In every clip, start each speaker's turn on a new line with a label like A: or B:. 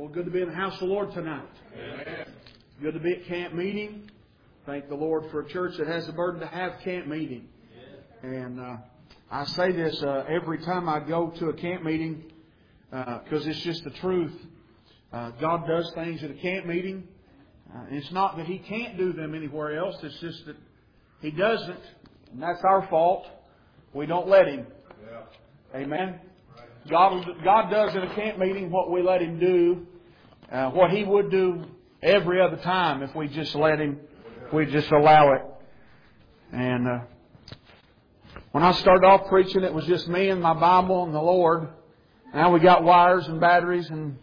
A: Well, good to be in the house of the Lord tonight.
B: Amen.
A: Good to be at camp meeting. Thank the Lord for a church that has the burden to have camp meeting. And I say this every time I go to a camp meeting because it's just the truth. God does things at a camp meeting. It's not that He can't do them anywhere else. It's just that He doesn't. And that's our fault. We don't let Him.
B: Yeah.
A: Amen. God does in a camp meeting what we let Him do, what He would do every other time if we just let Him, if we just allow it. And when I started off preaching, it was just me and my Bible and the Lord. Now we got wires and batteries and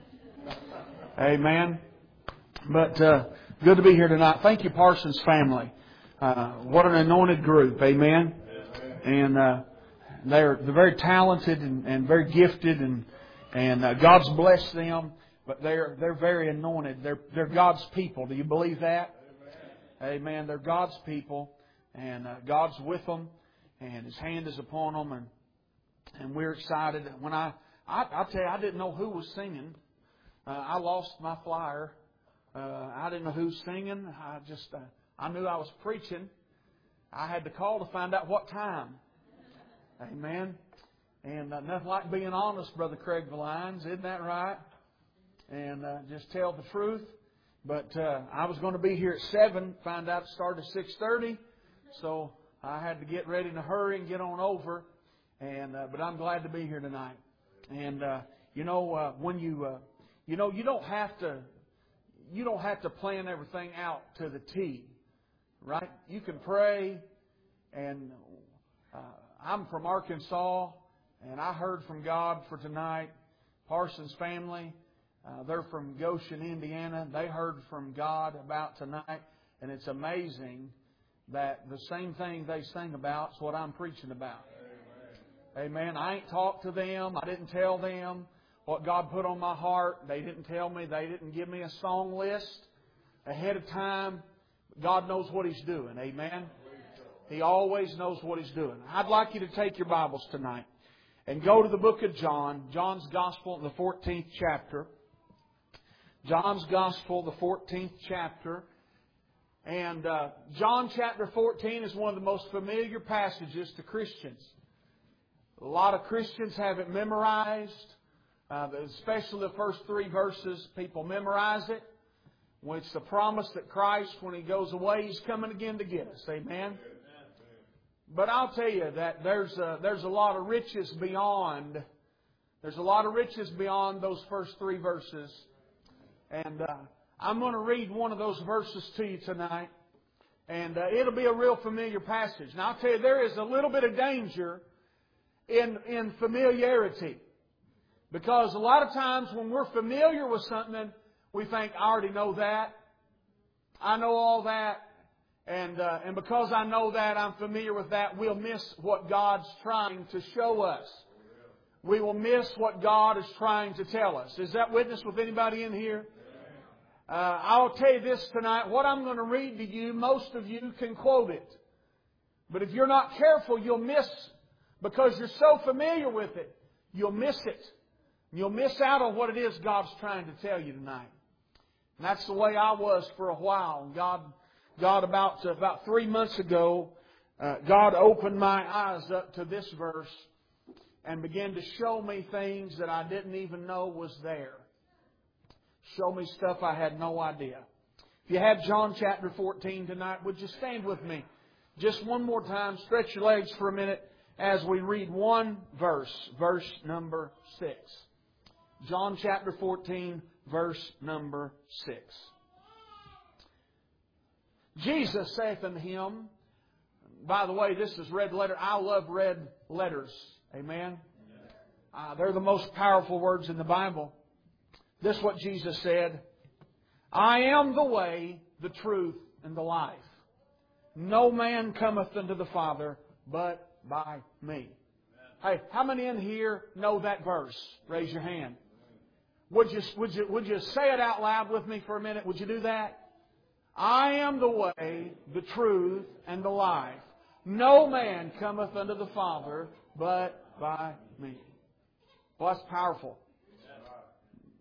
A: amen. But good to be here tonight. Thank you, Parsons family. What an anointed group, amen. And they're very talented and very gifted, and God's blessed them. But they're very anointed. They're God's people. Do you believe that? Amen. They're God's people, and God's with them, and His hand is upon them, and we're excited. When I tell you, I didn't know who was singing. I lost my flyer. I didn't know who was singing. I knew I was preaching. I had to call to find out what time. Amen. And nothing like being honest, Brother Craig Valines. Isn't that right? And just tell the truth. But I was going to be here at 7. Find out it started at 6:30. So I had to get ready in a hurry and get on over. And but I'm glad to be here tonight. And when you don't have to plan everything out to the T, right? You can pray. And I'm from Arkansas, and I heard from God for tonight. Parsons family, they're from Goshen, Indiana. They heard from God about tonight, and it's amazing that the same thing they sing about is what I'm preaching about. Amen. I ain't talked to them. I didn't tell them what God put on my heart. They didn't tell me. They didn't give me a song list ahead of time. God knows what He's doing. Amen. He always knows what He's doing. I'd like you to take your Bibles tonight and go to the book of John, John's Gospel in the 14th chapter. John's Gospel, the 14th chapter. And John chapter 14 is one of the most familiar passages to Christians. A lot of Christians have it memorized, especially the first 3 verses. People memorize it. When it's the promise that Christ, when He goes away, He's coming again to get us. Amen. But I'll tell you that there's a lot of riches beyond. There's a lot of riches beyond those first 3 verses. And I'm going to read one of those verses to you tonight. And it'll be a real familiar passage. Now I'll tell you, there is a little bit of danger in familiarity. Because a lot of times when we're familiar with something, we think, I already know that. I know all that. And because I know that, I'm familiar with that, we'll miss what God's trying to show us. We will miss what God is trying to tell us. Is that witness with anybody in here? I'll tell you this tonight. What I'm going to read to you, most of you can quote it. But if you're not careful, you'll miss, because you're so familiar with it, you'll miss it. You'll miss out on what it is God's trying to tell you tonight. And that's the way I was for a while. God, about 3 months ago, God opened my eyes up to this verse and began to show me things that I didn't even know was there. Show me stuff I had no idea. If you have John chapter 14 tonight, would you stand with me just one more time? Stretch your legs for a minute as we read one verse, verse number 6. John chapter 14, verse number 6. Jesus saith unto him, by the way, this is red letter. I love red letters. Amen. They're the most powerful words in the Bible. This is what Jesus said. I am the way, the truth, and the life. No man cometh unto the Father but by me. Hey, how many in here know that verse? Raise your hand. Would you say it out loud with me for a minute? Would you do that? I am the way, the truth, and the life. No man cometh unto the Father but by me. Well, that's powerful.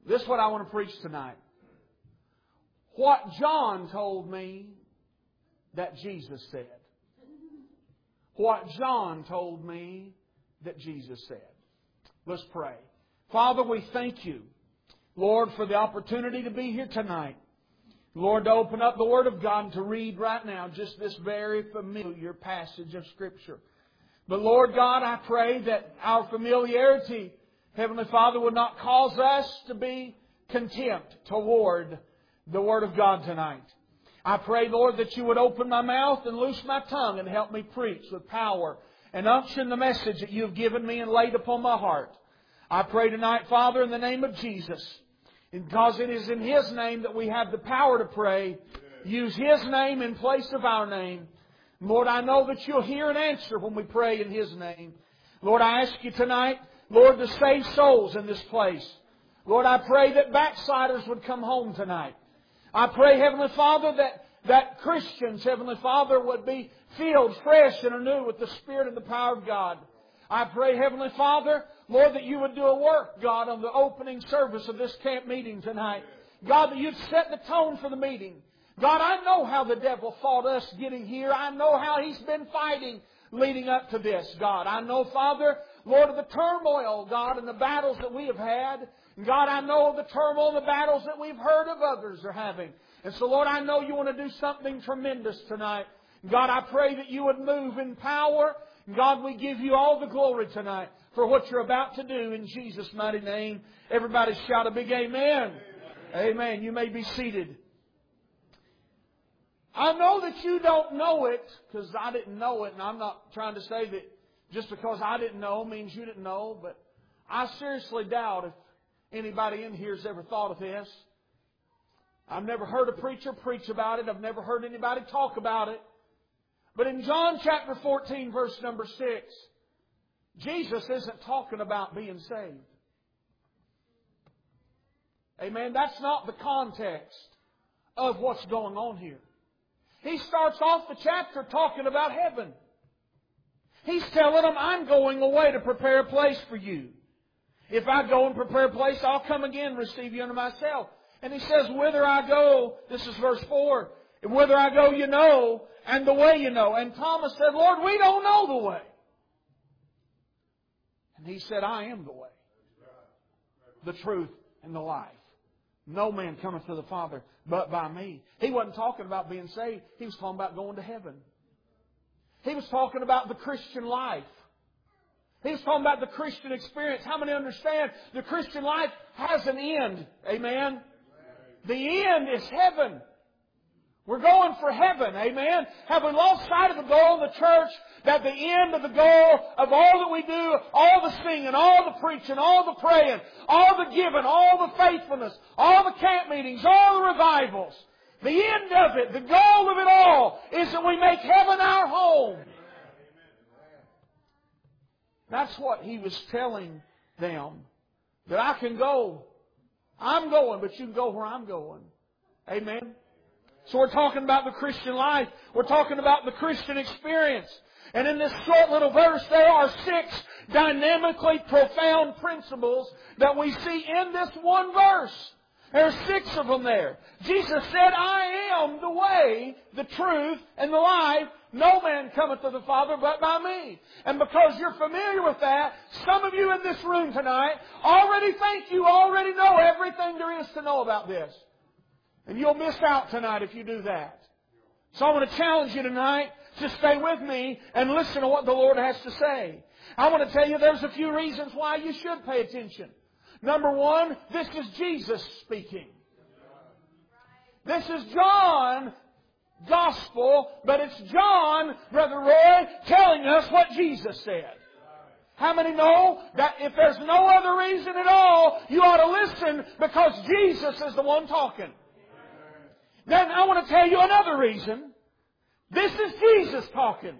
A: This is what I want to preach tonight. What John told me that Jesus said. What John told me that Jesus said. Let's pray. Father, we thank You, Lord, for the opportunity to be here tonight. Lord, to open up the Word of God and to read right now just this very familiar passage of Scripture. But Lord God, I pray that our familiarity, Heavenly Father, would not cause us to be contempt toward the Word of God tonight. I pray, Lord, that You would open my mouth and loose my tongue and help me preach with power and unction the message that You have given me and laid upon my heart. I pray tonight, Father, in the name of Jesus, because it is in His name that we have the power to pray. Use His name in place of our name. Lord, I know that You'll hear and answer when we pray in His name. Lord, I ask You tonight, Lord, to save souls in this place. Lord, I pray that backsliders would come home tonight. I pray, Heavenly Father, that Christians, Heavenly Father, would be filled fresh and anew with the Spirit and the power of God. I pray, Heavenly Father, Lord, that You would do a work, God, on the opening service of this camp meeting tonight. God, that You'd set the tone for the meeting. God, I know how the devil fought us getting here. I know how he's been fighting leading up to this, God. I know, Father, Lord, of the turmoil, God, and the battles that we have had. God, I know of the turmoil and the battles that we've heard of others are having. And so, Lord, I know You want to do something tremendous tonight. God, I pray that You would move in power. God, we give You all the glory tonight for what You're about to do in Jesus' mighty name. Everybody shout a big amen. Amen. You may be seated. I know that you don't know it because I didn't know it, and I'm not trying to say that just because I didn't know means you didn't know, but I seriously doubt if anybody in here has ever thought of this. I've never heard a preacher preach about it. I've never heard anybody talk about it. But in John chapter 14, verse number 6, Jesus isn't talking about being saved. Amen. That's not the context of what's going on here. He starts off the chapter talking about heaven. He's telling them, I'm going away to prepare a place for you. If I go and prepare a place, I'll come again and receive you unto myself. And He says, whither I go, this is verse 4, whither I go you know, and the way you know. And Thomas said, Lord, we don't know the way. And He said, I am the way, the truth, and the life. No man cometh to the Father but by me. He wasn't talking about being saved. He was talking about going to heaven. He was talking about the Christian life. He was talking about the Christian experience. How many understand the Christian life has an end? Amen? The end is heaven. We're going for heaven. Amen? Have we lost sight of the goal of the church? That the end of the goal of all that we do, all the singing, all the preaching, all the praying, all the giving, all the faithfulness, all the camp meetings, all the revivals, the end of it, the goal of it all, is that we make heaven our home. That's what He was telling them. That I can go. I'm going, but you can go where I'm going. Amen? So we're talking about the Christian life. We're talking about the Christian experience. And in this short little verse, there are 6 dynamically profound principles that we see in this one verse. There are 6 of them there. Jesus said, I am the way, the truth, and the life. No man cometh to the Father but by me. And because you're familiar with that, some of you in this room tonight already think you already know everything there is to know about this. And you'll miss out tonight if you do that. So I want to challenge you tonight to stay with me and listen to what the Lord has to say. I want to tell you there's a few reasons why you should pay attention. Number 1, this is Jesus speaking. This is John's Gospel, but it's John, Brother Roy, telling us what Jesus said. How many know that if there's no other reason at all, you ought to listen because Jesus is the one talking? Then I want to tell you another reason. This is Jesus talking.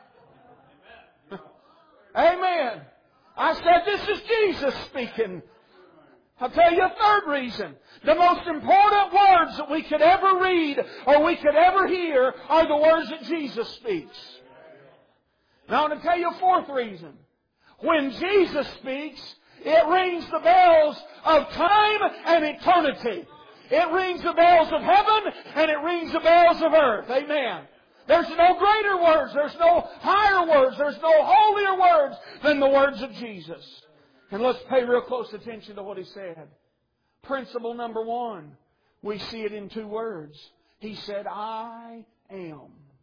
A: Amen. I said this is Jesus speaking. I'll tell you a third reason. The most important words that we could ever read or we could ever hear are the words that Jesus speaks. Now I want to tell you a fourth reason. When Jesus speaks, It rings the bells of time and eternity. It rings the bells of heaven and it rings the bells of earth. Amen. There's no greater words. There's no higher words. There's no holier words than the words of Jesus. And let's pay real close attention to what He said. Principle number 1. We see it in 2 words. He said, I am.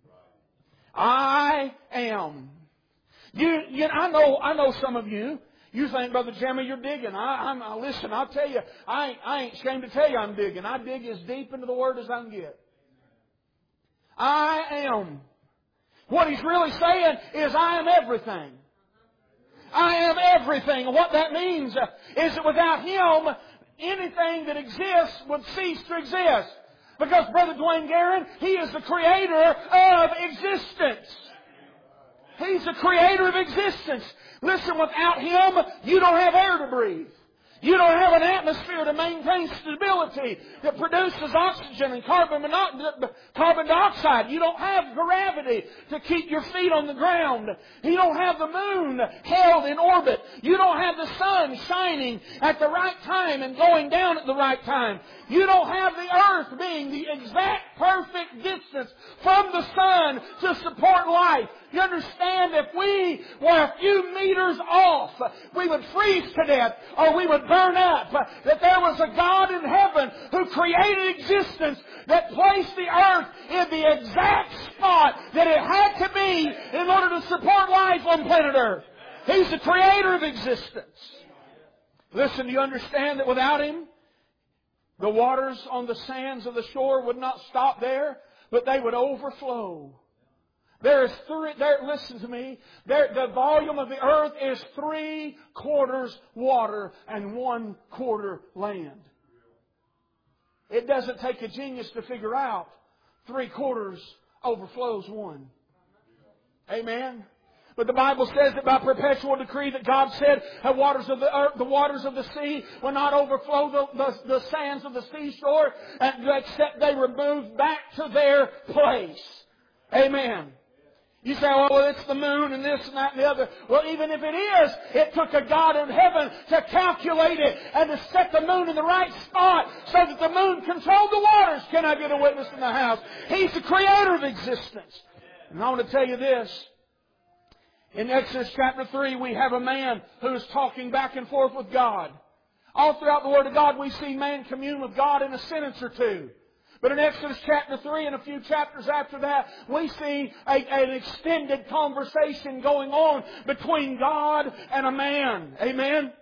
A: I am. I know some of you. You think, Brother Jeremy, you're digging. Listen, I'll tell you, I ain't ashamed to tell you I'm digging. I dig as deep into the Word as I can get. I am. What He's really saying is I am everything. I am everything. And what that means is that without Him, anything that exists would cease to exist. Because Brother Dwayne Guerin, he is the creator of existence. He's the creator of existence. Listen, without Him, you don't have air to breathe. You don't have an atmosphere to maintain stability that produces oxygen and carbon dioxide. You don't have gravity to keep your feet on the ground. You don't have the moon held in orbit. You don't have the sun shining at the right time and going down at the right time. You don't have the earth being the exact perfect distance from the sun to support life. You understand, if we were a few meters off, we would freeze to death or we would burn up. That there was a God in heaven who created existence that placed the earth in the exact spot that it had to be in order to support life on planet Earth. He's the creator of existence. Listen, do you understand that without Him, the waters on the sands of the shore would not stop there, but they would overflow. Listen to me. The volume of the earth is 3/4 water and 1/4 land. It doesn't take a genius to figure out 3/4 overflows 1. Amen. But the Bible says that by perpetual decree that God said the waters of the earth, the waters of the sea will not overflow the sands of the seashore, except they were moved back to their place. Amen. You say, well, it's the moon and this and that and the other. Well, even if it is, it took a God in heaven to calculate it and to set the moon in the right spot so that the moon controlled the waters. Can I get a witness in the house? He's the creator of existence. And I want to tell you this. In Exodus chapter 3, we have a man who is talking back and forth with God. All throughout the Word of God, we see man commune with God in a sentence or two. But in Exodus chapter 3 and a few chapters after that, we see an extended conversation going on between God and a man. Amen?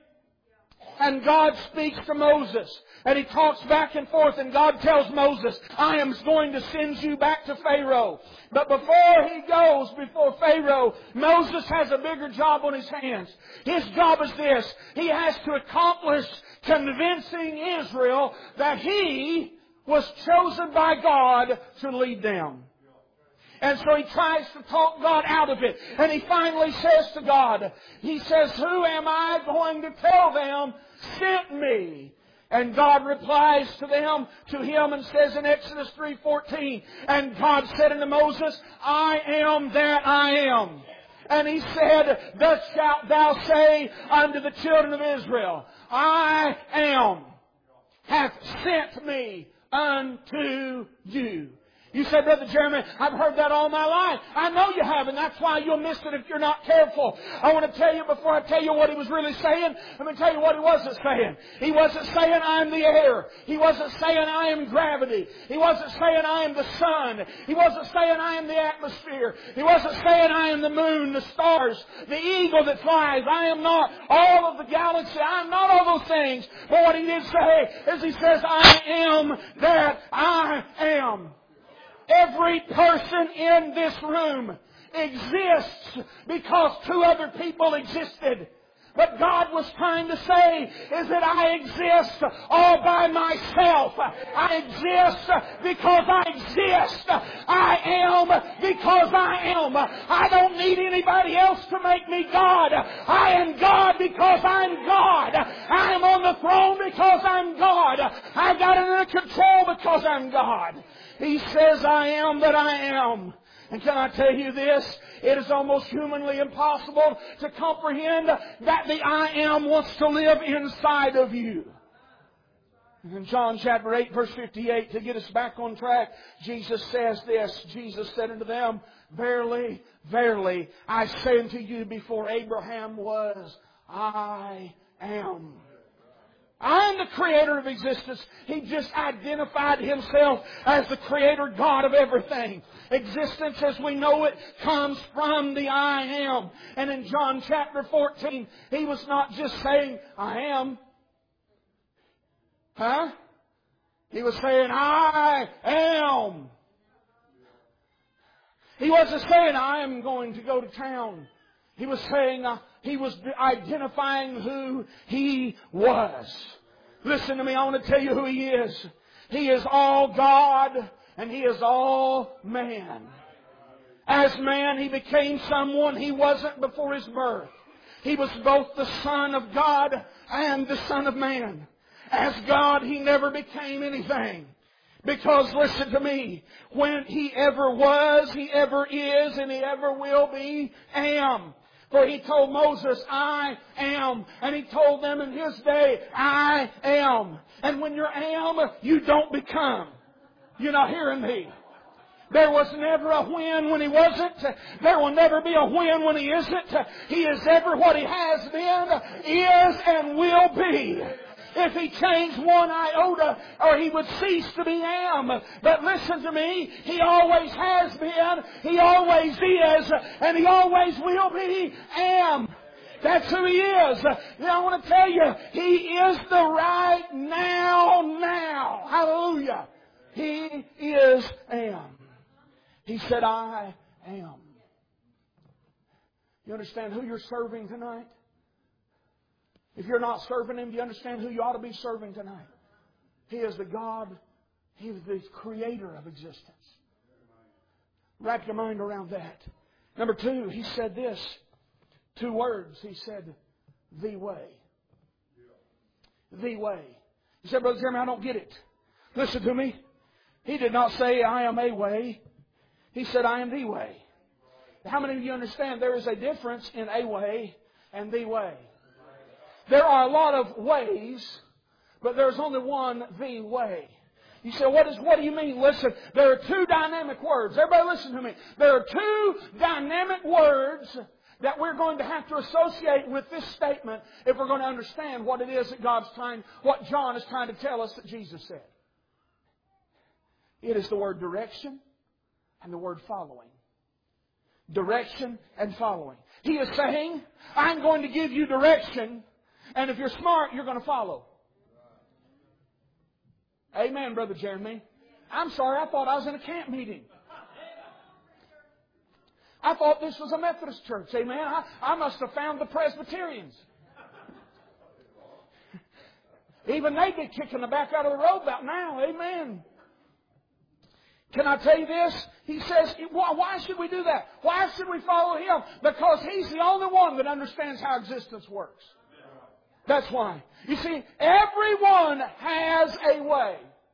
A: And God speaks to Moses. And He talks back and forth, and God tells Moses, I am going to send you back to Pharaoh. But before he goes before Pharaoh, Moses has a bigger job on his hands. His job is this. He has to accomplish convincing Israel that he was chosen by God to lead them. And so he tries to talk God out of it. And he finally says to God, he says, who am I going to tell them sent me? And God replies to him and says in Exodus 3:14, and God said unto Moses, I am that I am. And He said, thus shalt thou say unto the children of Israel, I am, hath sent me unto you. You say, Brother Jeremy, I've heard that all my life. I know you have, and that's why you'll miss it if you're not careful. I want to tell you, before I tell you what He was really saying, let me tell you what He wasn't saying. He wasn't saying, I am the air. He wasn't saying, I am gravity. He wasn't saying, I am the sun. He wasn't saying, I am the atmosphere. He wasn't saying, I am the moon, the stars, the eagle that flies. I am not all of the galaxy. I am not all those things. But what He did say is He says, I am that I am. Every person in this room exists because 2 other people existed. What God was trying to say is that I exist all by myself. I exist because I exist. I am because I am. I don't need anybody else to make me God. I am God because I'm God. I am on the throne because I'm God. I've got it under control because I'm God. He says, I am that I am. And can I tell you this? It is almost humanly impossible to comprehend that the I Am wants to live inside of you. And in John chapter 8 verse 58, to get us back on track, Jesus says this. Jesus said unto them, Verily, verily, I say unto you, before Abraham was, I am. I am the creator of existence. He just identified Himself as the creator God of everything. Existence as we know it comes from the I am. And in John chapter 14, He was not just saying, I am. Huh? He was saying, I am. He wasn't saying, I am going to go to town. He was saying, He was identifying who He was. Listen to me, I want to tell you who He is. He is all God and He is all man. As man, He became someone He wasn't before His birth. He was both the Son of God and the Son of man. As God, He never became anything. Because, listen to me, when He ever was, He ever is, and He ever will be, am. For He told Moses, I am. And He told them in His day, I am. And when you're am, you don't become. You're not hearing me. There was never a when He wasn't. There will never be a when He isn't. He is ever what He has been, is, and will be. If He changed one iota, or He would cease to be am. But listen to me, He always has been, He always is, and He always will be am. That's who He is. Now I want to tell you, He is the right now. Hallelujah. He is am. He said, I am. You understand who you're serving tonight? If you're not serving Him, do you understand who you ought to be serving tonight? He is the God. He is the creator of existence. Wrap your mind around that. Number two, He said this. 2 words. He said, the way. The way. You said, Brother Jeremy, I don't get it. Listen to me. He did not say, I am a way. He said, I am the way. How many of you understand there is a difference in a way and the way? There are a lot of ways, but there's only one, the way. You say, what do you mean? Listen, there are 2 dynamic words. Everybody listen to me. There are 2 dynamic words that we're going to have to associate with this statement if we're going to understand what it is that what John is trying to tell us that Jesus said. It is the word direction and the word following. Direction and following. He is saying, I'm going to give you direction. And if you're smart, you're going to follow. Amen, Brother Jeremy. I'm sorry, I thought I was in a camp meeting. I thought this was a Methodist church. Amen. I must have found the Presbyterians. Even they'd be kicking the back out of the road about now. Amen. Can I tell you this? He says, why should we do that? Why should we follow Him? Because He's the only one that understands how existence works. That's why. You see, everyone has a way.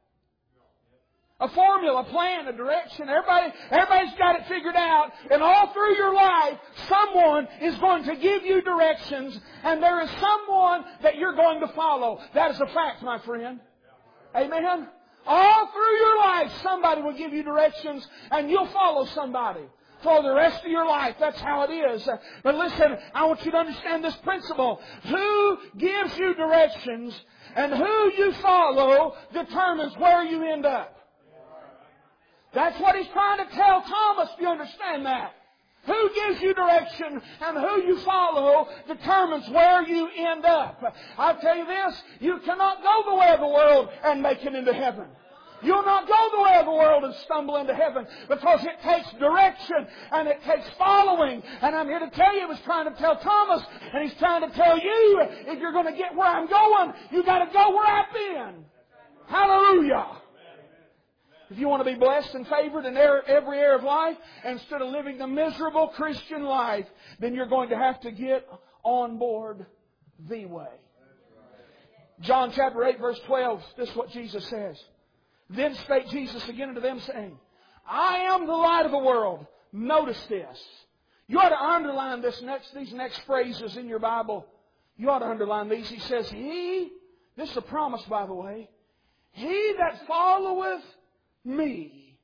A: A formula, a plan, a direction. Everybody's got it figured out. And all through your life, someone is going to give you directions. And there is someone that you're going to follow. That is a fact, my friend. Amen? All through your life, somebody will give you directions. And you'll follow somebody for the rest of your life. That's how it is. But listen, I want you to understand this principle. Who gives you directions and who you follow determines where you end up. That's what He's trying to tell Thomas. Do you understand that? Who gives you direction and who you follow determines where you end up. I'll tell you this, you cannot go the way of the world and make it into heaven. You'll not go the way of the world and stumble into heaven because it takes direction and it takes following. And I'm here to tell you, He was trying to tell Thomas and He's trying to tell you, if you're going to get where I'm going, you've got to go where I've been. Hallelujah. If you want to be blessed and favored in every area of life, instead of living the miserable Christian life, then you're going to have to get on board the way. John chapter 8 verse 12, this is what Jesus says. Then spake Jesus again unto them, saying, I am the light of the world.
B: Notice this. You ought to underline these next phrases in your Bible. You ought to underline these. He says, this is a promise, by the way, he that followeth me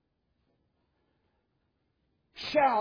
B: shall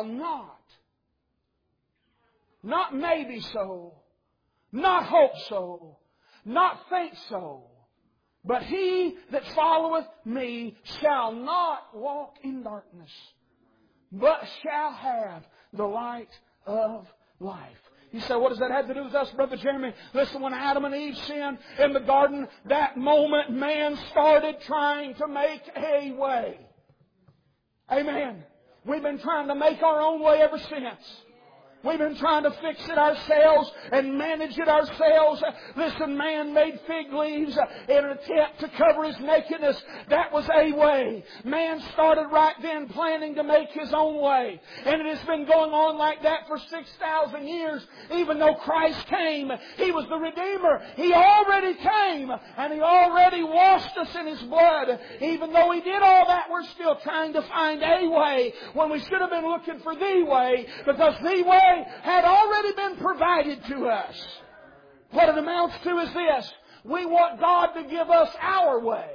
B: not maybe so, not hope so, not think so, but he that followeth me shall not walk in darkness, but shall have the light of life. You say, what does that have to do with us, Brother Jeremy? Listen, when Adam and Eve sinned in the garden, that moment man started trying to make a way. Amen. We've been trying to make our own way ever since. We've been trying to fix it ourselves and manage it ourselves. Listen, man made fig leaves in an attempt to cover his nakedness. That was a way. Man started right then planning to make his own way. And it has been going on like that for 6,000 years. Even though Christ came, He was the Redeemer. He already came and He already washed us in His blood. Even though He did all that, we're still trying to find a way when we should have been looking for the way, because the way had already been provided to us. What it amounts to is this: we want God to give us our way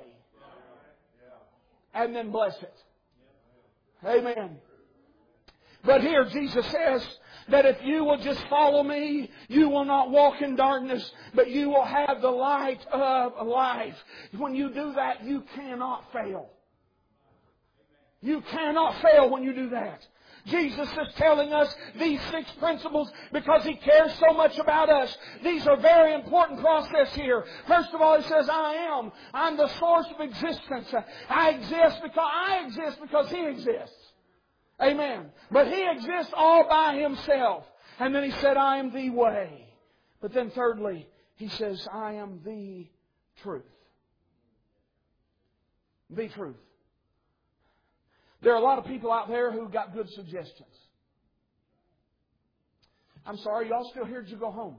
B: and then bless it. Amen. But here Jesus says that if you will just follow me, you will not walk in darkness, but you will have the light of life. When you do that, you cannot fail. You cannot fail when you do that. Jesus is telling us these 6 principles because He cares so much about us. These are very important process here. First of all, He says, I'm the source of existence. I exist because He exists. Amen. But He exists all by Himself. And then He said, I am the way. But then thirdly, He says, I am the truth. The truth. There are a lot of people out there who got good suggestions. I'm sorry, y'all still here? Did you go home?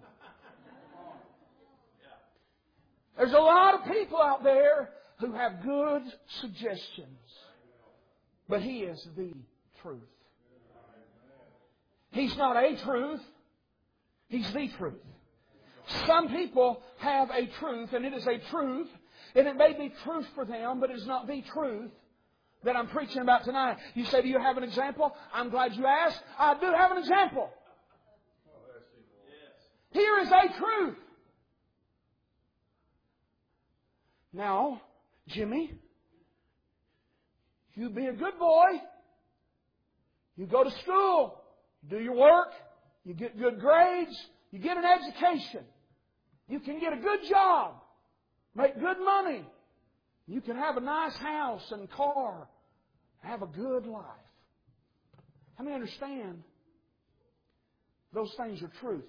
B: There's a lot of people out there who have good suggestions. But He is the truth. He's not a truth. He's the truth. Some people have a truth, and it is a truth, and it may be truth for them, but it is not the truth that I'm preaching about tonight. You say, do you have an example? I'm glad you asked. I do have an example. Here is a truth. Now, Jimmy, you be a good boy. You go to school. You do your work. You get good grades. You get an education. You can get a good job. Make good money. You can have a nice house and car. Have a good life. How many understand those things are truth?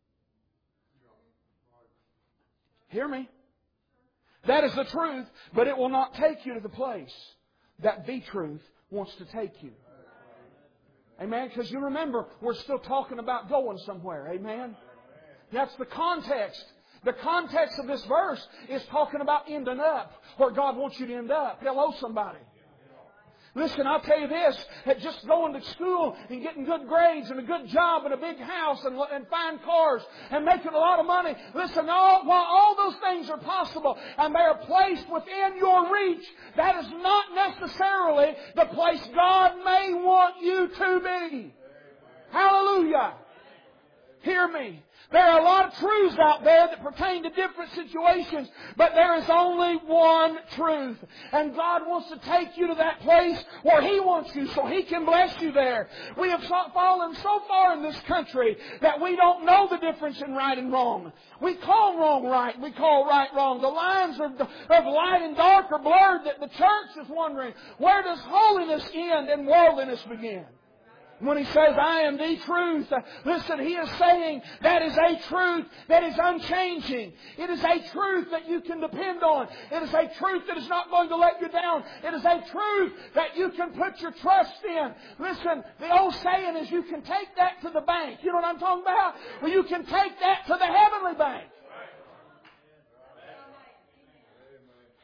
B: Hear me? That is the truth, but it will not take you to the place that the truth wants to take you. Amen? Because you remember, we're still talking about going somewhere. Amen? That's the context. The context of this verse is talking about ending up where God wants you to end up. Hello, somebody. Listen, I'll tell you this, that just going to school and getting good grades and a good job and a big house and fine cars and making a lot of money, listen, while all those things are possible and they are placed within your reach, that is not necessarily the place God may want you to be. Hallelujah. Hear me. There are a lot of truths out there that pertain to different situations, but there is only one truth. And God wants to take you to that place where He wants you so He can bless you there. We have fallen so far in this country that we don't know the difference in right and wrong. We call wrong right. We call right wrong. The lines of light and dark are blurred that the church is wondering, where does holiness end and worldliness begin? When He says, I am the truth, listen, He is saying that is a truth that is unchanging. It is a truth that you can depend on. It is a truth that is not going to let you down. It is a truth that you can put your trust in. Listen, the old saying is you can take that to the bank. You know what I'm talking about? Well, you can take that to the heavenly bank.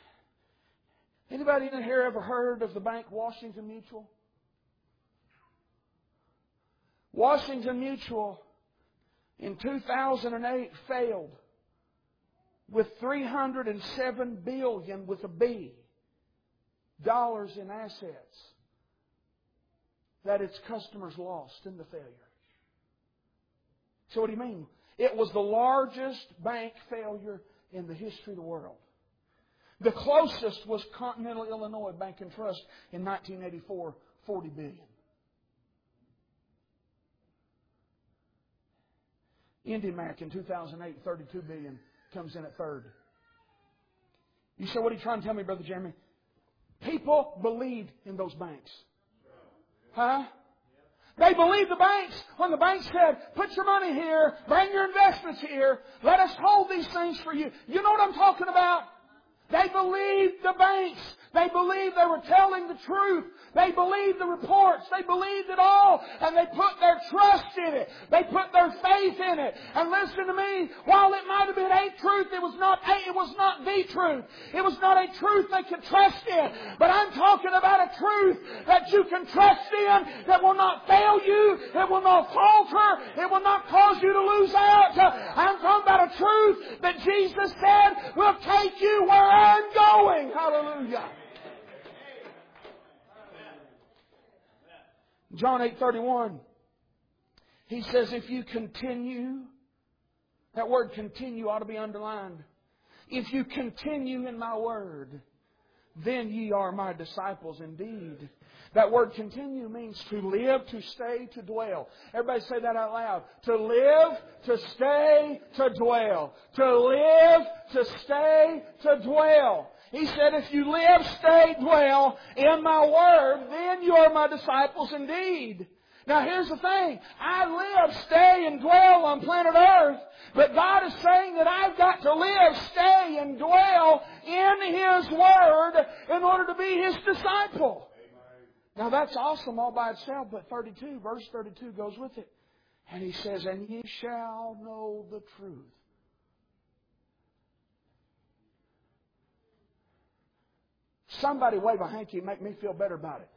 B: Anybody in here ever heard of the bank Washington Mutual? Washington Mutual in 2008 failed with $307 billion with a B dollars in assets that its customers lost in the failure. So what do you mean? It was the largest bank failure in the history of the world. The closest was Continental Illinois Bank and Trust in 1984, $40 billion. IndyMac in 2008, $32 billion, comes in at third. You say, what are you trying to tell me, Brother Jeremy? People believed in those banks. Huh? They believed the banks when the banks said, put your money here, bring your investments here, let us hold these things for you. You know what I'm talking about? They believed the banks. They believed they were telling the truth. They believed the reports. They believed it all. And they put their trust in it. They put their faith in it. And listen to me, while it might have been a truth, it was not the truth. It was not a truth they could trust in. But I'm talking about a truth that you can trust in, that will not fail you. It will not falter. It will not cause you to lose out. I'm talking about a truth that Jesus said will take you where I'm going. Hallelujah. John 8:31. He says, if you continue, that word continue ought to be underlined. If you continue in my word, then ye are my disciples indeed. That word continue means to live, to stay, to dwell. Everybody say that out loud. To live, to stay, to dwell. To live, to stay, to dwell. He said, if you live, stay, dwell in my word, then you are my disciples indeed. Now here's the thing. I live, stay, and dwell on planet Earth. But God is saying that I've got to live, stay, and dwell in His Word in order to be His disciple. Now that's awesome all by itself, but verse 32 goes with it. And He says, and ye shall know the truth. Somebody wave a hanky and make me feel better about it.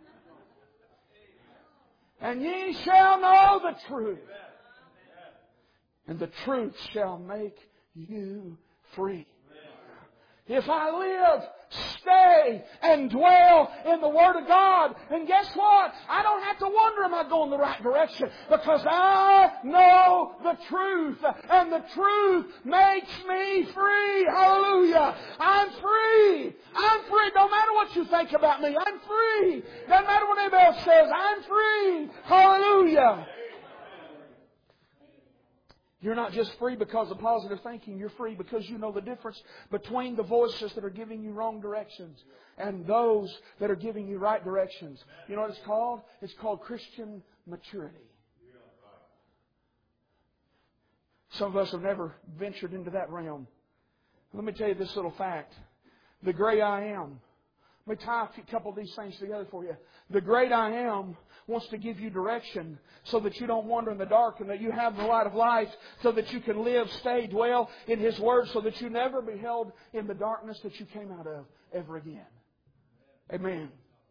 B: And ye shall know the truth. And the truth shall make you free. If I live, stay, and dwell in the Word of God, and guess what? I don't have to wonder, am I going the right direction? Because I know the truth, and the truth makes me free. Hallelujah. I'm free. I'm free. No matter what you think about me, I'm free. No matter what anybody else says, I'm free. Hallelujah. You're not just free because of positive thinking. You're free because you know the difference between the voices that are giving you wrong directions and those that are giving you right directions. You know what it's called? It's called Christian maturity. Some of us have never ventured into that realm. Let me tell you this little fact. The great I am. Let me tie a couple of these things together for you. The great I am wants to give you direction so that you don't wander in the dark and that you have the light of life so that you can live, stay, dwell in His Word so that you never be held in the darkness that you came out of ever again. Amen.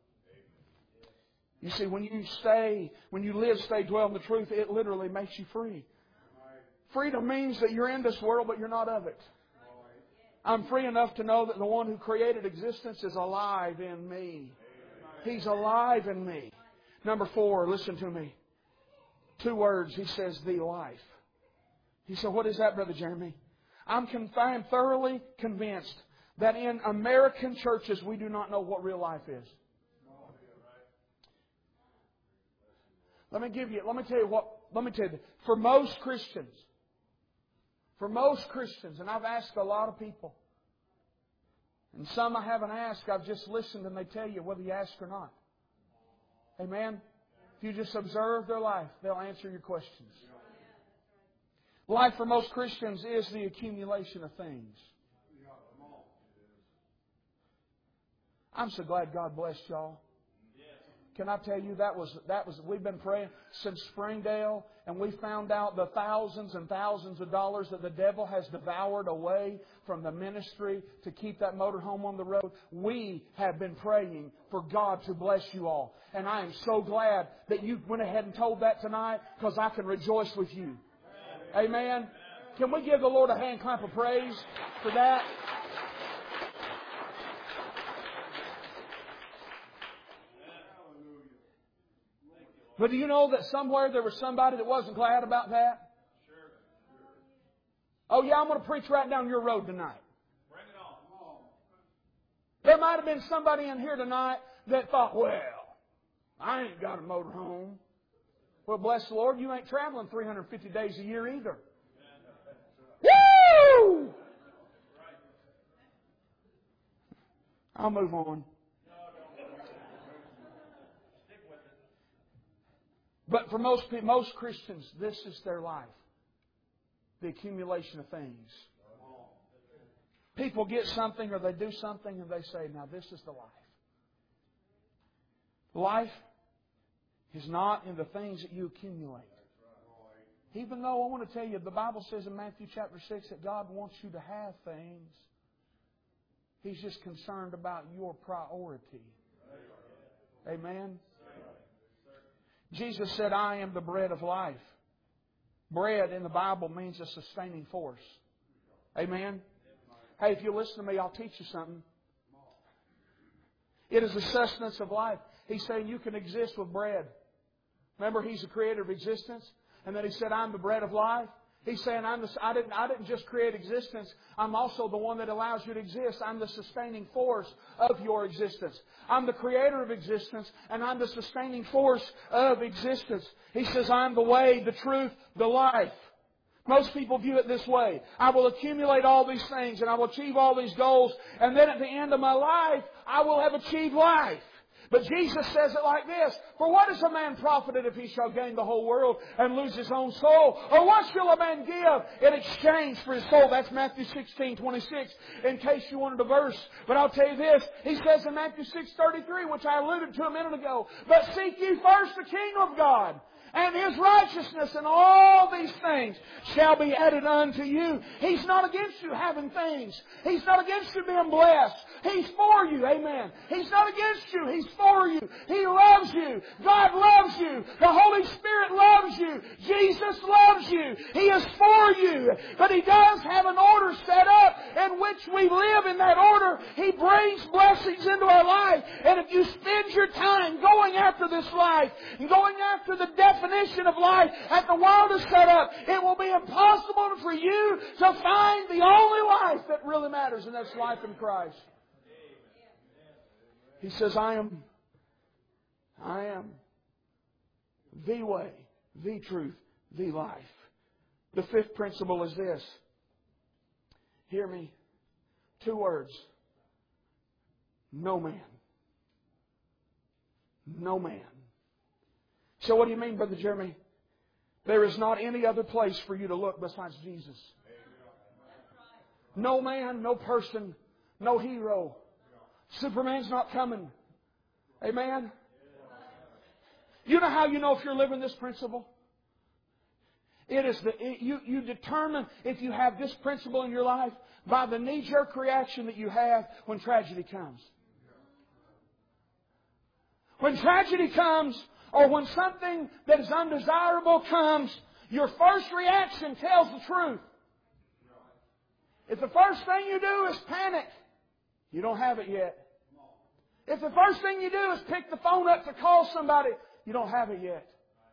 B: You see, when you live, stay, dwell in the truth, it literally makes you free. Freedom means that you're in this world, but you're not of it. I'm free enough to know that the one who created existence is alive in me. He's alive in me. Number 4, listen to me. 2 words. He says, the life. He said, what is that, Brother Jeremy? I'm thoroughly convinced that in American churches we do not know what real life is. Let me tell you, for most Christians, and I've asked a lot of people, and some I haven't asked, I've just listened and they tell you whether you ask or not. Amen? If you just observe their life, they'll answer your questions. Life for most Christians is the accumulation of things. I'm so glad God blessed y'all. Can I tell you, we've been praying since Springdale, and we found out the thousands and thousands of dollars that the devil has devoured away from the ministry to keep that motorhome on the road. We have been praying for God to bless you all. And I am so glad that you went ahead and told that tonight, because I can rejoice with you. Amen. Can we give the Lord a hand clap of praise for that? But do you know that somewhere there was somebody that wasn't glad about that? Oh yeah, I'm going to preach right down your road tonight.
C: Bring it on.
B: There might have been somebody in here tonight that thought, well, I ain't got a motorhome. Well, bless the Lord, you ain't traveling 350 days a year either. Woo! I'll move on. But for most Christians, this is their life. The accumulation of things. People get something or they do something and they say, now this is the life. Life is not in the things that you accumulate. Even though I want to tell you, the Bible says in Matthew chapter 6 that God wants you to have things. He's just concerned about your priority. Amen? Jesus said, I am the bread of life. Bread in the Bible means a sustaining force. Amen? Hey, if you listen to me, I'll teach you something. It is the sustenance of life. He's saying you can exist with bread. Remember, He's the creator of existence. And then He said, I'm the bread of life. He's saying, I didn't just create existence. I'm also the one that allows you to exist. I'm the sustaining force of your existence. I'm the creator of existence, and I'm the sustaining force of existence. He says, I'm the way, the truth, the life. Most people view it this way. I will accumulate all these things, and I will achieve all these goals, and then at the end of my life, I will have achieved life. But Jesus says it like this, for what is a man profited if he shall gain the whole world and lose his own soul? Or what shall a man give in exchange for his soul? That's Matthew 16:26, in case you wanted a verse. But I'll tell you this, He says in Matthew 6:33, which I alluded to a minute ago, but seek ye first the kingdom of God and His righteousness, and all these things shall be added unto you. He's not against you having things. He's not against you being blessed. He's for you. Amen. He's not against you. He's for you. He loves you. God loves you. The Holy Spirit loves you. Jesus loves you. He is for you. But He does have an order set up in which we live in that order. He brings blessings into our life. And if you spend your time going after this life and going after the definition of life that the world has set up, it will be impossible for you to find the only life that really matters, and that's life in Christ. He says, I am the way, the truth, the life. The fifth principle is this. Hear me. 2 words. No man. No man. So what do you mean, Brother Jeremy? There is not any other place for you to look besides Jesus. No man, no person, no hero. Superman's not coming. Amen? You know how you know if you're living this principle? It is you determine if you have this principle in your life by the knee-jerk reaction that you have when tragedy comes. When tragedy comes, or when something that is undesirable comes, your first reaction tells the truth. If the first thing you do is panic, you don't have it yet. If the first thing you do is pick the phone up to call somebody, you don't have it yet.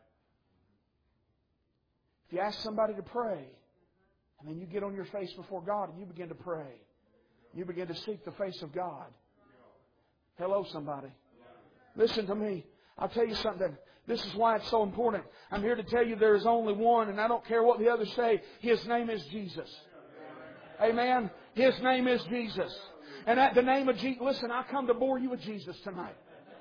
B: If you ask somebody to pray, and then you get on your face before God and you begin to pray, you begin to seek the face of God. Hello, somebody. Listen to me. I'll tell you something. This is why it's so important. I'm here to tell you there is only one, and I don't care what the others say. His name is Jesus. Amen. His name is Jesus. And at the name of Jesus, listen, I come to bore you with Jesus tonight.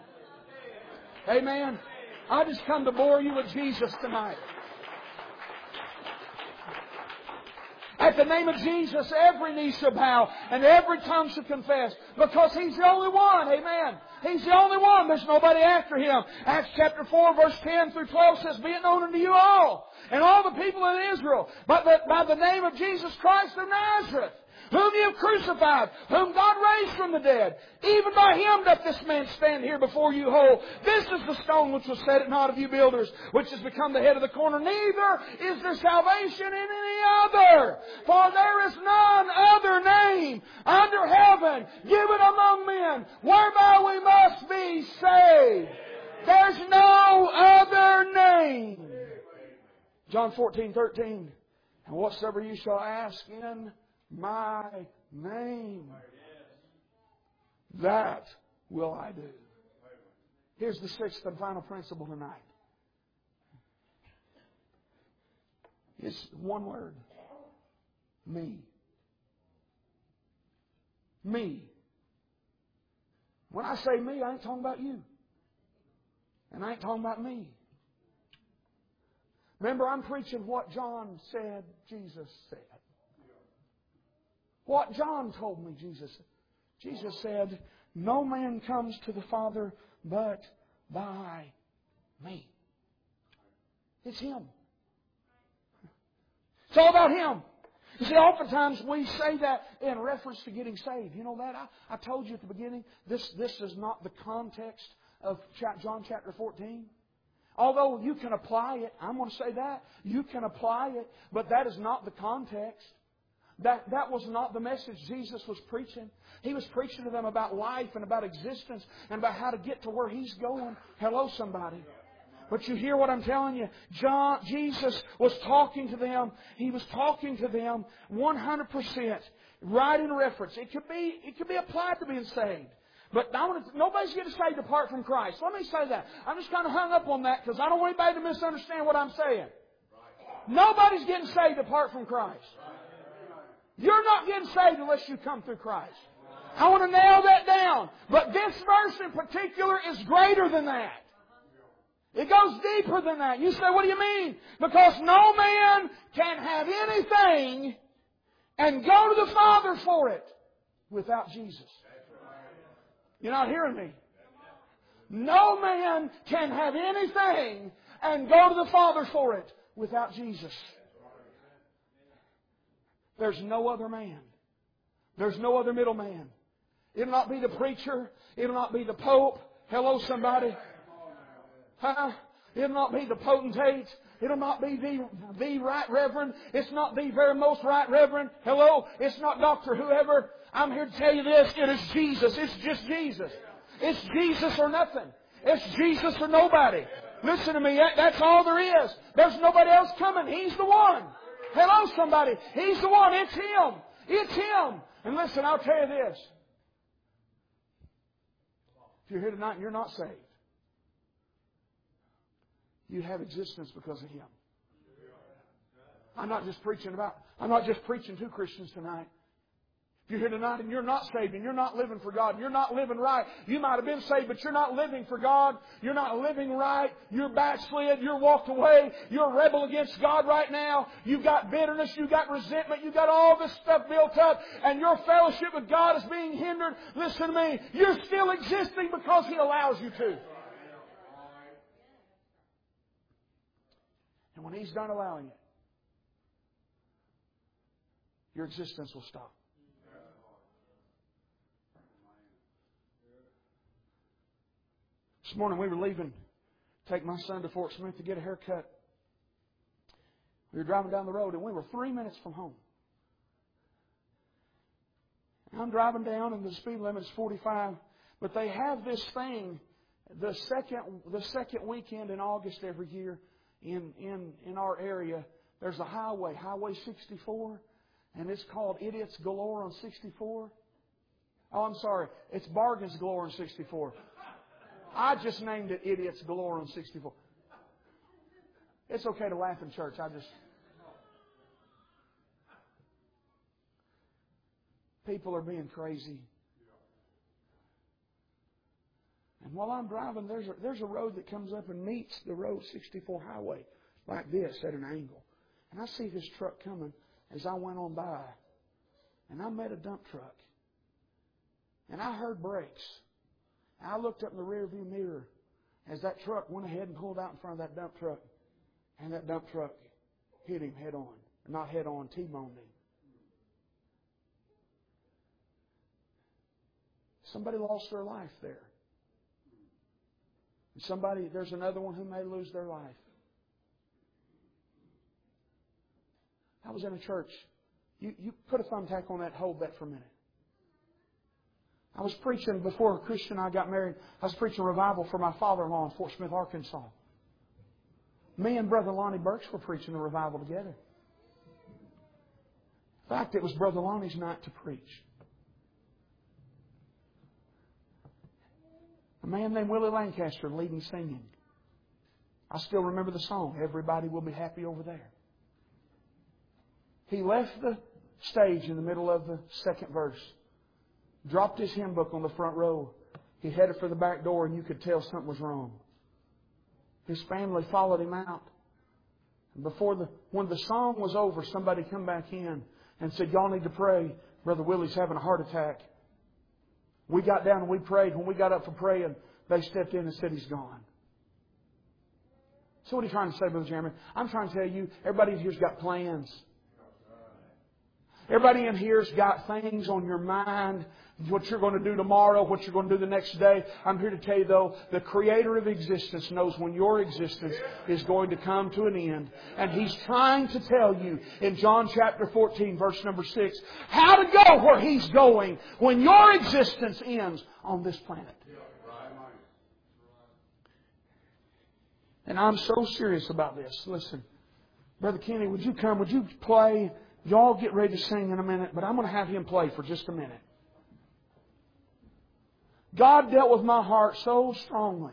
B: Amen. I just come to bore you with Jesus tonight. At the name of Jesus, every knee shall bow and every tongue shall confess, because He's the only one. Amen. He's the only one. There's nobody after Him. Acts chapter 4 verse 10 through 12 says, "Be it known unto you all, and all the people in Israel, by the name of Jesus Christ of Nazareth, whom you have crucified, whom God raised from the dead. Even by Him doth this man stand here before you whole. This is the stone which was set at naught of you builders, which has become the head of the corner. Neither is there salvation in any other. For there is none other name under heaven given among men, whereby we must be saved." There's no other name. John 14:13. "And whatsoever you shall ask in My name, that will I do." Here's the sixth and final principle tonight. It's one word. Me. Me. When I say me, I ain't talking about you. And I ain't talking about me. Remember, I'm preaching what John said Jesus said. What John told me Jesus said. Jesus said, "No man comes to the Father but by me." It's Him. It's all about Him. You see, oftentimes we say that in reference to getting saved. You know that? I told you at the beginning, this is not the context of John chapter 14. Although you can apply it, I'm going to say that. You can apply it, but that is not the context. That was not the message Jesus was preaching. He was preaching to them about life and about existence and about how to get to where He's going. Hello, somebody. But you hear what I'm telling you? Jesus was talking to them. He was talking to them 100% right in reference. It could be applied to being saved. But nobody's getting saved apart from Christ. Let me say that. I'm just kind of hung up on that because I don't want anybody to misunderstand what I'm saying. Nobody's getting saved apart from Christ. You're not getting saved unless you come through Christ. I want to nail that down. But this verse in particular is greater than that. It goes deeper than that. You say, what do you mean? Because no man can have anything and go to the Father for it without Jesus. You're not hearing me. No man can have anything and go to the Father for it without Jesus. There's no other man. There's no other middleman. It'll not be the preacher. It'll not be the Pope. Hello, somebody. Huh? It'll not be the potentate. It'll not be the right reverend. It's not the very most right reverend. Hello? It's not Dr. Whoever. I'm here to tell you this. It is Jesus. It's just Jesus. It's Jesus or nothing. It's Jesus or nobody. Listen to me. That's all there is. There's nobody else coming. He's the one. Hello, somebody. He's the one. It's Him. It's Him. And listen, I'll tell you this. If you're here tonight and you're not saved, you have existence because of Him. I'm not just preaching to Christians tonight. If you're here tonight and you're not saved and you're not living for God and you're not living right, you might have been saved, but you're not living for God. You're not living right. You're backslid. You're walked away. You're a rebel against God right now. You've got bitterness. You've got resentment. You've got all this stuff built up and your fellowship with God is being hindered. Listen to me. You're still existing because He allows you to. And when He's done allowing it, your existence will stop. This morning we were leaving, take my son to Fort Smith to get a haircut. We were driving down the road and we were 3 minutes from home. And I'm driving down and the speed limit is 45, but they have this thing the second weekend in August every year in our area. There's a highway, Highway 64, and it's called Idiots Galore on 64. Oh, I'm sorry. It's Bargains Galore on 64. I just named it Idiots Galore on 64. It's okay to laugh in church. People are being crazy. And while I'm driving, there's a road that comes up and meets the Road 64 highway like this at an angle. And I see this truck coming as I went on by, and I met a dump truck. And I heard brakes. I looked up in the rearview mirror as that truck went ahead and pulled out in front of that dump truck. And that dump truck hit him head on. Not head on, T-boned him. Somebody lost their life there. And there's another one who may lose their life. I was in a church. You put a thumbtack on that, hold that for a minute. I was preaching before Christian and I got married. I was preaching revival for my father-in-law in Fort Smith, Arkansas. Me and Brother Lonnie Burks were preaching the revival together. In fact, it was Brother Lonnie's night to preach. A man named Willie Lancaster leading singing. I still remember the song, Everybody Will Be Happy Over There. He left the stage in the middle of the second verse. Dropped his hymn book on the front row. He headed for the back door and you could tell something was wrong. His family followed him out. And when the song was over, somebody come back in and said, y'all need to pray. Brother Willie's having a heart attack. We got down and we prayed. When we got up for praying, they stepped in and said he's gone. So what are you trying to say, Brother Jeremy? I'm trying to tell you, everybody in here's got plans. Everybody in here's got things on your mind, what you're going to do tomorrow, what you're going to do the next day. I'm here to tell you, though, the Creator of existence knows when your existence is going to come to an end. And He's trying to tell you in John chapter 14, verse number 6, how to go where He's going when your existence ends on this planet. And I'm so serious about this. Listen, Brother Kenny, would you come? Would you play? Y'all get ready to sing in a minute, but I'm going to have him play for just a minute. God dealt with my heart so strongly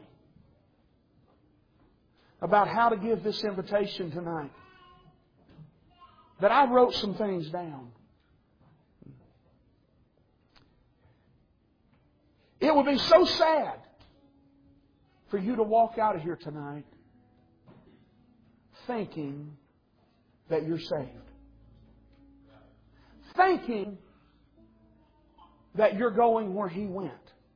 B: about how to give this invitation tonight that I wrote some things down. It would be so sad for you to walk out of here tonight thinking that you're saved. Thinking that you're going where He went.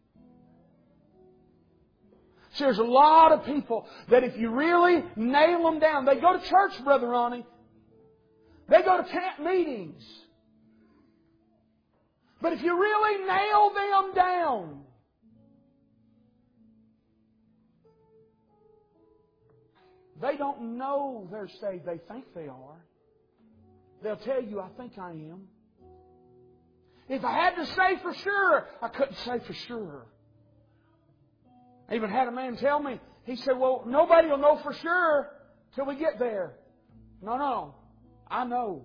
B: See, there's a lot of people that if you really nail them down, they go to church, Brother Ronnie. They go to camp meetings. But if you really nail them down, they don't know they're saved. They think they are. They'll tell you, I think I am. If I had to say for sure, I couldn't say for sure. I even had a man tell me, he said, well, nobody will know for sure till we get there. No. I know.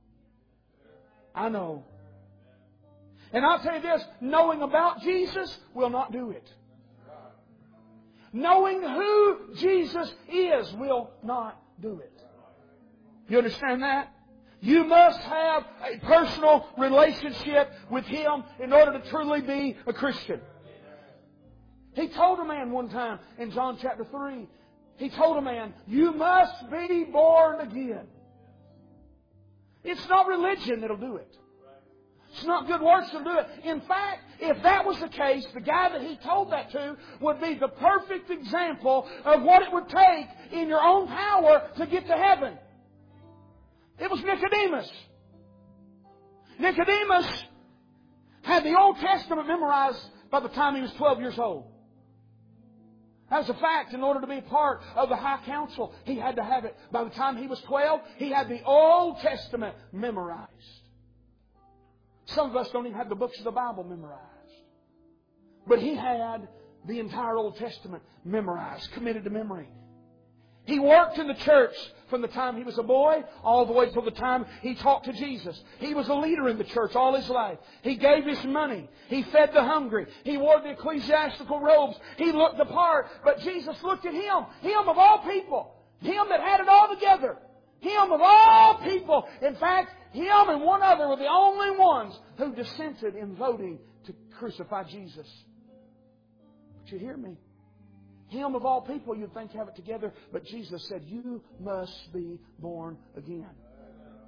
B: I know. And I'll tell you this, knowing about Jesus will not do it. Knowing who Jesus is will not do it. You understand that? You must have a personal relationship with Him in order to truly be a Christian. He told a man one time in John chapter 3, He told a man, you must be born again. It's not religion that'll do it. It's not good works that'll do it. In fact, if that was the case, the guy that He told that to would be the perfect example of what it would take in your own power to get to heaven. It was Nicodemus. Nicodemus had the Old Testament memorized by the time he was 12 years old. As a fact, in order to be part of the high council, he had to have it. By the time he was 12, he had the Old Testament memorized. Some of us don't even have the books of the Bible memorized. But he had the entire Old Testament memorized, committed to memory. He worked in the church from the time he was a boy all the way till the time he talked to Jesus. He was a leader in the church all his life. He gave his money. He fed the hungry. He wore the ecclesiastical robes. He looked the part. But Jesus looked at him. Him of all people. Him that had it all together. Him of all people. In fact, him and one other were the only ones who dissented in voting to crucify Jesus. But you hear me? Him of all people you'd think have it together. But Jesus said, you must be born again.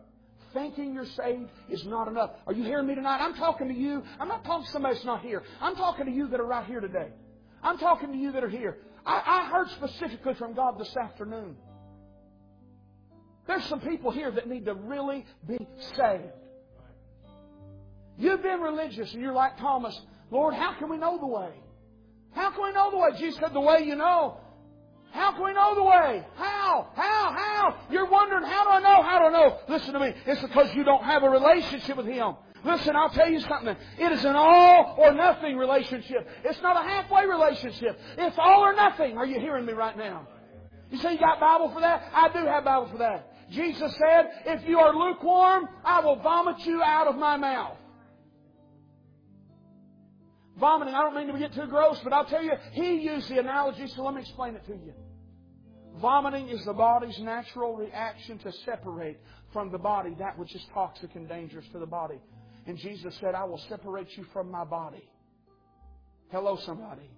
B: thinking you're saved is not enough. Are you hearing me tonight? I'm talking to you. I'm not talking to somebody that's not here. I'm talking to you that are right here today. I'm talking to you that are here. I heard specifically from God this afternoon. There's some people here that need to really be saved. You've been religious and you're like Thomas. Lord, how can we know the way? How can we know the way? Jesus said, the way you know. How can we know the way? How? You're wondering, how do I know? How do I know? Listen to me. It's because you don't have a relationship with Him. Listen, I'll tell you something. It is an all or nothing relationship. It's not a halfway relationship. It's all or nothing. Are you hearing me right now? You say you got Bible for that? I do have Bible for that. Jesus said, if you are lukewarm, I will vomit you out of my mouth. Vomiting, I don't mean to get too gross, but I'll tell you, He used the analogy, so let me explain it to you. Vomiting is the body's natural reaction to separate from the body that which is toxic and dangerous to the body. And Jesus said, I will separate you from my body. Hello, somebody.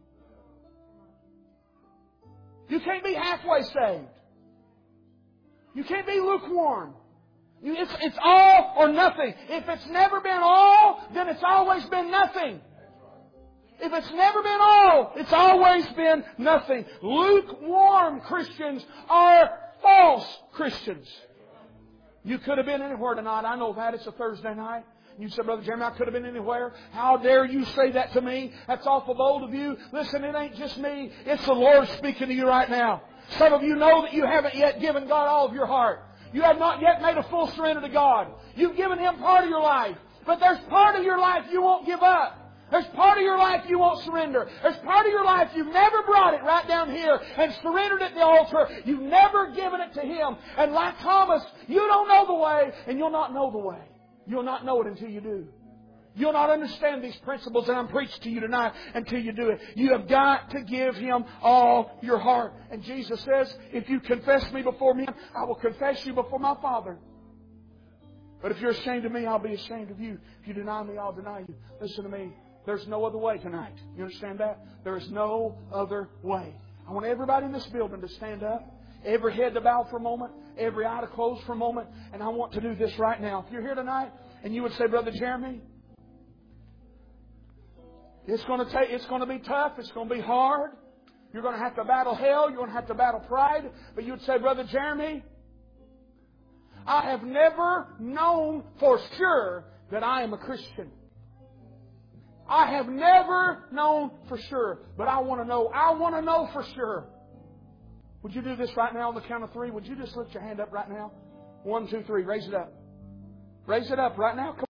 B: You can't be halfway saved. You can't be lukewarm. It's all or nothing. If it's never been all, then it's always been nothing. If it's never been all, it's always been nothing. Lukewarm Christians are false Christians. You could have been anywhere tonight. I know that. It's a Thursday night. You said, Brother Jeremy, I could have been anywhere. How dare you say that to me? That's awful bold of you. Listen, it ain't just me. It's the Lord speaking to you right now. Some of you know that you haven't yet given God all of your heart. You have not yet made a full surrender to God. You've given Him part of your life. But there's part of your life you won't give up. There's part of your life you won't surrender. There's part of your life you've never brought it right down here and surrendered at the altar. You've never given it to Him. And like Thomas, you don't know the way and you'll not know the way. You'll not know it until you do. You'll not understand these principles that I'm preaching to you tonight until you do it. You have got to give Him all your heart. And Jesus says, if you confess me before men, I will confess you before my Father. But if you're ashamed of me, I'll be ashamed of you. If you deny me, I'll deny you. Listen to me. There's no other way tonight. You understand that? There is no other way. I want everybody in this building to stand up. Every head to bow for a moment. Every eye to close for a moment. And I want to do this right now. If you're here tonight and you would say, Brother Jeremy, it's going to be tough. It's going to be hard. You're going to have to battle hell. You're going to have to battle pride. But you would say, Brother Jeremy, I have never known for sure that I am a Christian. I have never known for sure, but I want to know. I want to know for sure. Would you do this right now on the count of 3? Would you just lift your hand up right now? 1, 2, 3. Raise it up. Raise it up right now. Come